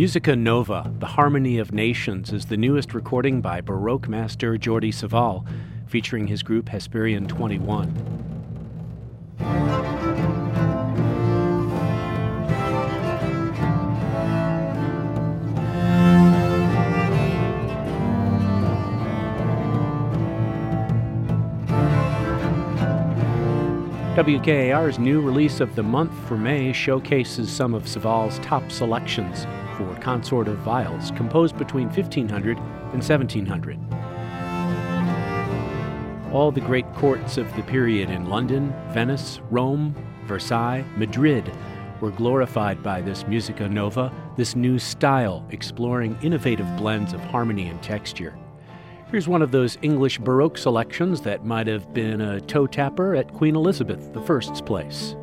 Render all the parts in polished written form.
Musica Nova, The Harmony of Nations, is the newest recording by Baroque master Jordi Savall, featuring his group Hesperian 21. WKAR's new release of the month for May showcases some of Savall's top selections for consort of viols composed between 1500 and 1700. All the great courts of the period in London, Venice, Rome, Versailles, Madrid were glorified by this Musica Nova, this new style exploring innovative blends of harmony and texture. Here's one of those English Baroque selections that might have been a toe tapper at Queen Elizabeth I's place.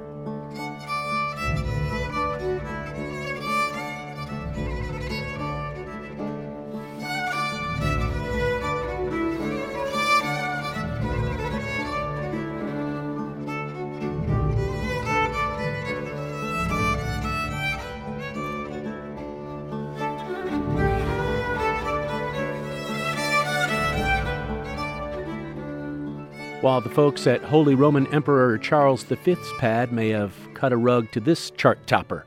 While the folks at Holy Roman Emperor Charles V's pad may have cut a rug to this chart topper.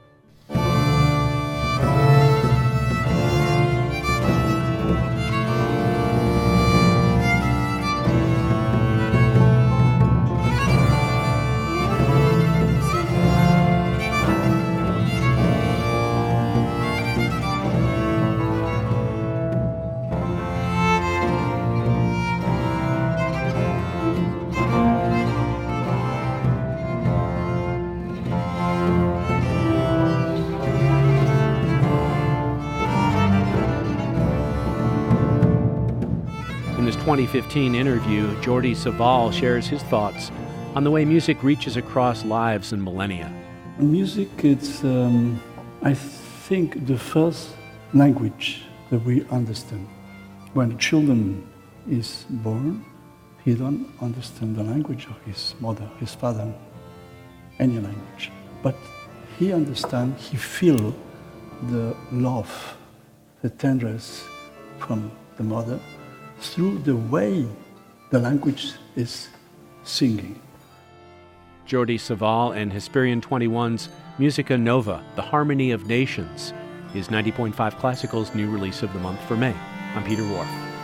In his 2015 interview, Jordi Savall shares his thoughts on the way music reaches across lives and millennia. Music, it's, I think, the first language that we understand. When a child is born, he don't understand the language of his mother, his father, any language. But he understands, he feels the love, the tenderness from the mother, through the way the language is singing. Jordi Savall and Hesperian 21's Musica Nova, The Harmony of Nations, is 90.5 Classical's new release of the month for May. I'm Peter Whorf.